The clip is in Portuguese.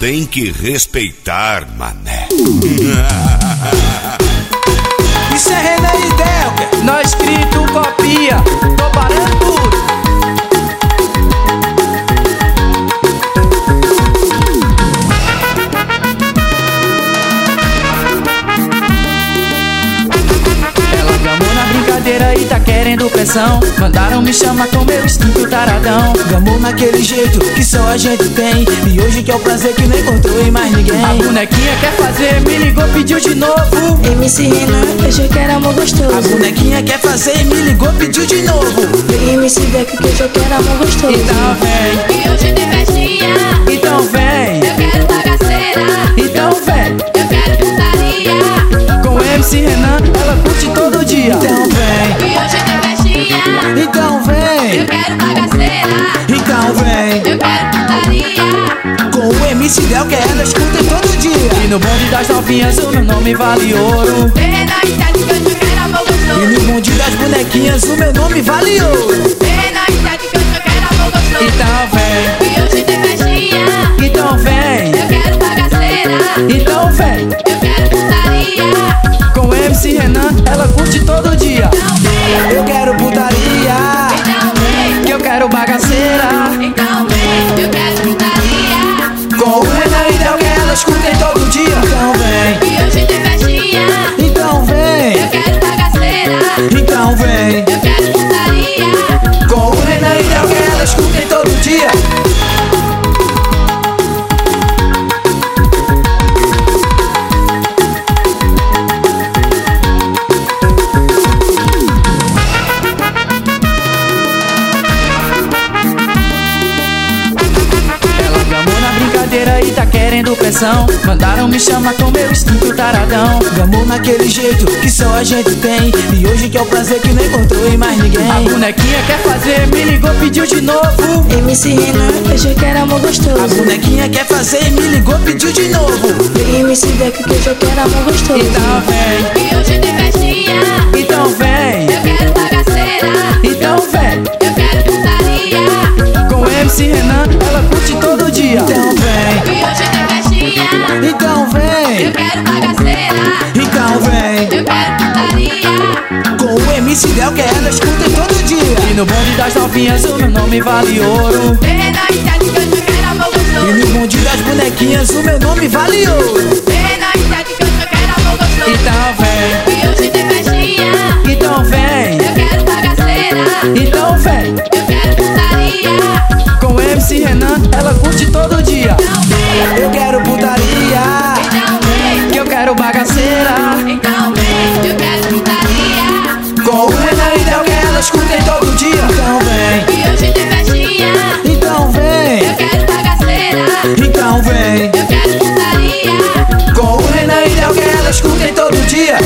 tem que respeitar, mané. Isso é Renan e Delker, nós escrito copia, tô parando tudo. Ela gamou na brincadeira e tá querendo pressão. Mandaram me chamar com meu instinto taradão. gamou naquele jeito que só a gente tem. E hoje que é o prazer que não encontrou em mais ninguém. A bonequinha quer fazer, me ligou, pediu de novo. MC Renan, hoje eu quero amor gostoso. A bonequinha quer fazer, me ligou, pediu de novo. MC Delker, que hoje eu quero amor gostoso. Então vem, E hoje tem festinha, então vem, eu quero bagaceira, então vem. eu quero putaria. Com MC Renan, ela curte todo dia. Então vem, E hoje tem festinha, então eu vem, quero bagaceira, então vem. eu quero putaria. Com o MC Delker ela escuta todo dia. E no bonde das novinhas o meu nome vale ouro. Renan e Delker, que hoje eu quero amor E gostoso. no bonde das bonequinhas o meu nome vale ouro. Renan e Delker, que hoje eu quero amor gostoso. Então vem, E hoje tem festinha, então vem, eu quero bagaceira, então vem. eu quero putaria. Com MC Renan, ela curte todo dia. Então vem, Eu quero putaria. então vem, Que eu quero bagaceira. então vem, eu quero putaria. Com o Renan e Delker ela escuta todo dia. Então vem, E hoje tem festinha, então eu vem, quero bagaceira, então vem. eu quero putaria. Com o Renan e Delker ela escuta todo dia. Ela gamou na brincadeira e tá querendo pressão. Mandaram me chamar com meu instinto taradão. Gamou naquele jeito que só a gente tem. E hoje que é o prazer que não encontrou em mais ninguém. A bonequinha quer fazer, me ligou, pediu de novo. MC Renan, hoje eu quero amor A gostoso. bonequinha quer fazer, me ligou, pediu de novo. MC Delker, que hoje eu quero amor gostoso. Então vem, E hoje tem festinha, então vem, eu quero bagaceira, então vem. eu quero putaria. Com MC Renan, ela curte todo dia. Então vem, E hoje tem festinha, então eu vem, quero bagaceira, então vem. eu quero putaria. Com o MC Delker ela escuta todo E dia. no bonde das novinhas o meu nome vale ouro. Renan e Delker, que hoje eu quero amor E gostoso. no bonde das bonequinhas o meu nome vale ouro. Renan e Delker, que hoje eu quero amor gostoso. Então vem, E hoje tem festinha, então vem, eu quero bagaceira, então vem. eu quero putaria. Com MC Renan, ela curte todo dia. Então vem, Eu quero putaria. então vem, Que eu quero bagaceira. então vem, eu quero putaria. Com o Renan e Delker ela escuta todo dia. Então vem, E hoje tem festinha, então eu vem, quero bagaceira, então vem. eu quero putaria. Com o Renan e Delker ela escuta todo dia.